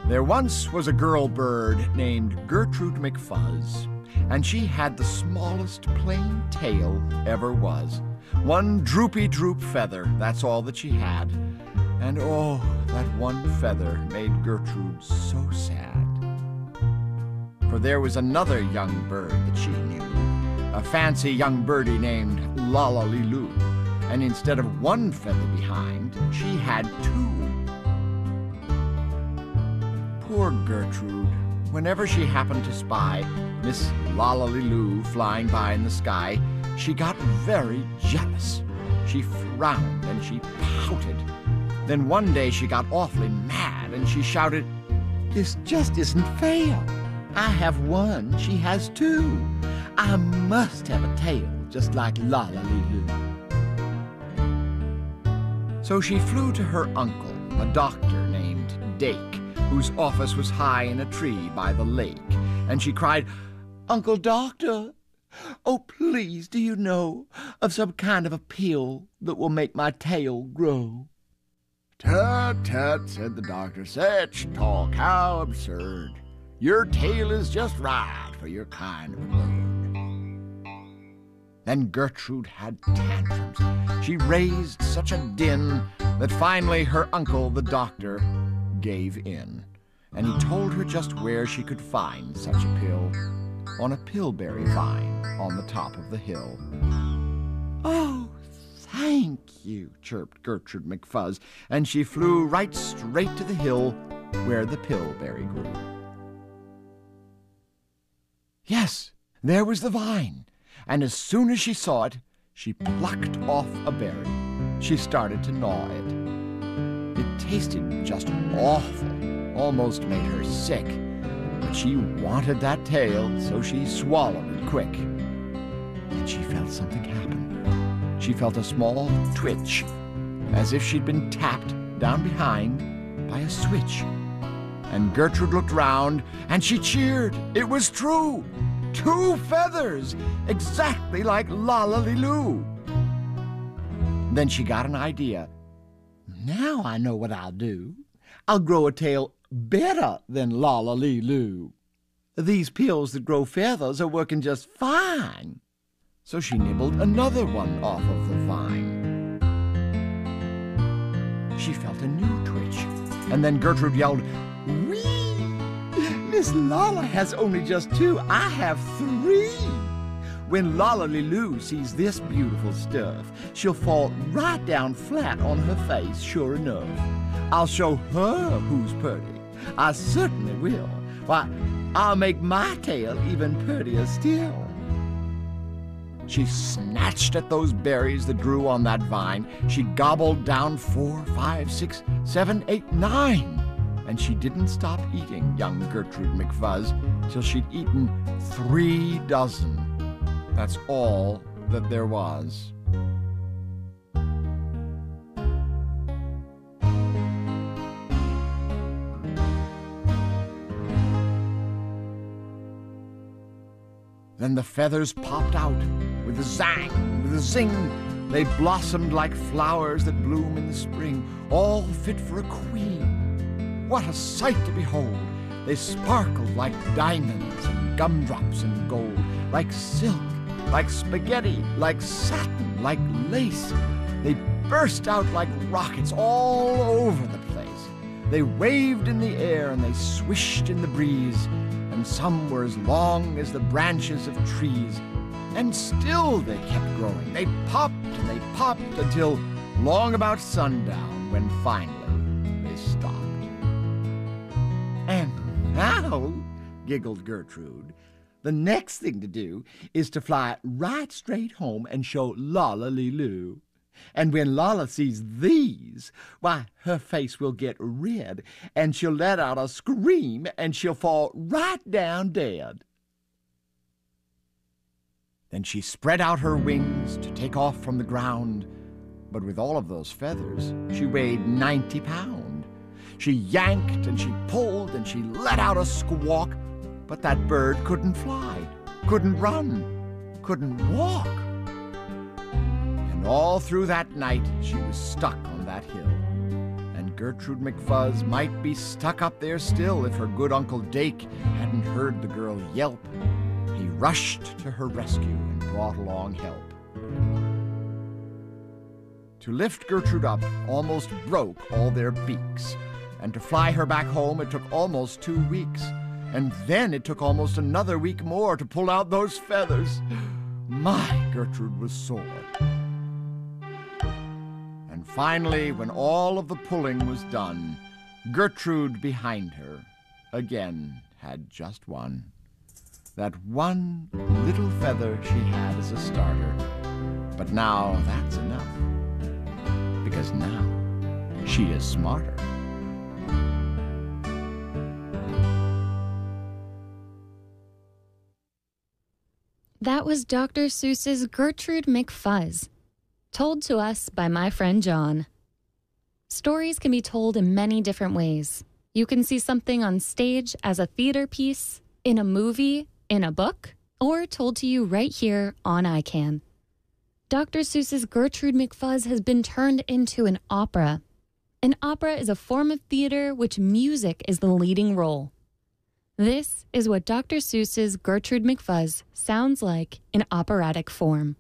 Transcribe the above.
There once was a girl bird named Gertrude McFuzz, and she had the smallest plain tail ever was. One droopy droop feather, that's all that she had. And oh, that one feather made Gertrude so sad. For there was another young bird that she knew, a fancy young birdie named Lollaliloo, and instead of one feather behind, she had two. Poor Gertrude, whenever she happened to spy Miss Lollaliloo flying by in the sky, she got very jealous. She frowned and she pouted. Then one day she got awfully mad and she shouted, "This just isn't fair. I have one, she has two. I must have a tail just like Lollaliloo." So she flew to her uncle, a doctor named Dake, whose office was high in a tree by the lake, and she cried, "Uncle Doctor, oh please, do you know of some kind of a pill that will make my tail grow?" "Tut, tut," said the doctor, "such talk, how absurd. Your tail is just right for your kind of bird." Then Gertrude had tantrums. She raised such a din that finally her uncle, the doctor, gave in, and he told her just where she could find such a pill, on a pillberry vine on the top of the hill. "Oh, thank you," chirped Gertrude McFuzz, and she flew right straight to the hill where the pillberry grew. Yes, there was the vine, and as soon as she saw it, she plucked off a berry. She started to gnaw it. It tasted just awful, almost made her sick, but she wanted that tail, so she swallowed it quick. Then she felt something happen. She felt a small twitch, as if she'd been tapped down behind by a switch. And Gertrude looked round, and she cheered. It was true! 2 feathers, exactly like Lollaliloo. Then she got an idea. Now I know what I'll do. I'll grow a tail better than Lollaliloo. These pills that grow feathers are working just fine. So she nibbled another one off of the vine. She felt a new twitch, and then Gertrude yelled, "Whee! Miss Lolla has only just 2. I have 3. When Lollaliloo sees this beautiful stuff, she'll fall right down flat on her face, sure enough. I'll show her who's pretty. I certainly will. Why, I'll make my tail even prettier still." She snatched at those berries that grew on that vine. She gobbled down 4, 5, 6, 7, 8, 9. And she didn't stop eating young Gertrude McFuzz till she'd eaten 3 dozen. That's all that there was. Then the feathers popped out with a zang, with a zing. They blossomed like flowers that bloom in the spring, all fit for a queen. What a sight to behold! They sparkled like diamonds and gumdrops and gold, like silk, like spaghetti, like satin, like lace. They burst out like rockets all over the place. They waved in the air and they swished in the breeze, and some were as long as the branches of trees. And still they kept growing. They popped and they popped until long about sundown, when finally they stopped. "And now," giggled Gertrude, "the next thing to do is to fly right straight home and show Lollaliloo. And when Lolla sees these, why, her face will get red, and she'll let out a scream, and she'll fall right down dead." Then she spread out her wings to take off from the ground, but with all of those feathers, she weighed 90 pounds. She yanked and she pulled and she let out a squawk, but that bird couldn't fly, couldn't run, couldn't walk. And all through that night she was stuck on that hill, and Gertrude McFuzz might be stuck up there still if her good Uncle Dake hadn't heard the girl yelp. He rushed to her rescue and brought along help. To lift Gertrude up almost broke all their beaks, and to fly her back home it took almost 2 weeks, and then it took almost another week more to pull out those feathers. My, Gertrude was sore. And finally, when all of the pulling was done, Gertrude behind her again had just one. That one little feather she had as a starter. But now that's enough, because now she is smarter. That was Dr. Seuss's Gertrude McFuzz, told to us by my friend John. Stories can be told in many different ways. You can see something on stage as a theater piece, in a movie, in a book, or told to you right here on iCan. Dr. Seuss's Gertrude McFuzz has been turned into an opera. An opera is a form of theater which music is the leading role. This is what Dr. Seuss's Gertrude McFuzz sounds like in operatic form.